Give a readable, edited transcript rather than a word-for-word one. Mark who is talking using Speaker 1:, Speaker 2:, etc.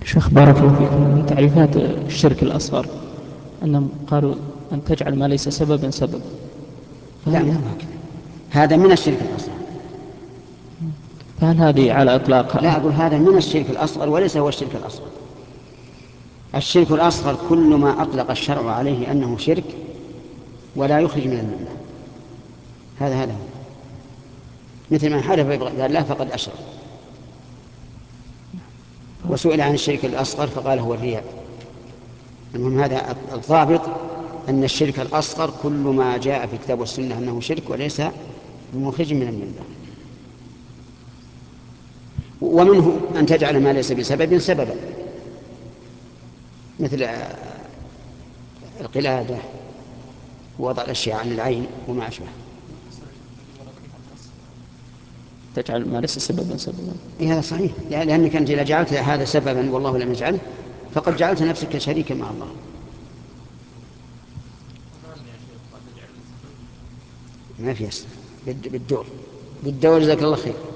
Speaker 1: شيخ بارك الله فيكم، من تعريفات الشرك الأصغر أنهم قالوا أن تجعل ما ليس سببا سببا.
Speaker 2: لا،
Speaker 1: فهل
Speaker 2: مو هكذا. هذا من الشرك الأصغر.
Speaker 1: فهل هذه على إطلاقها؟
Speaker 2: لا، أقول هذا من الشرك الأصغر وليس هو الشرك الأصغر. الشرك الأصغر كل ما أطلق الشرع عليه أنه شرك ولا يخرج من الملة، هذا هو. مثل من حلف بغير الله فقد أشرك. وسئل عن الشرك الأصغر فقال هو الرياء. المهم هذا الضابط، أن الشرك الأصغر كل ما جاء في كتاب والسنة أنه شرك وليس مخرج من الملة. ومنه أن تجعل ما ليس بسبب سببا، مثل القلادة ووضع الأشياء عن العين وما أشبه.
Speaker 1: تجعل ما ليس سببا سببا.
Speaker 2: هذا صحيح، لأنك أنت إذا جعلت هذا سببا والله لم يجعله فقد جعلت نفسك شريكا مع الله. ما في أسف بالدور جزاك الله خير.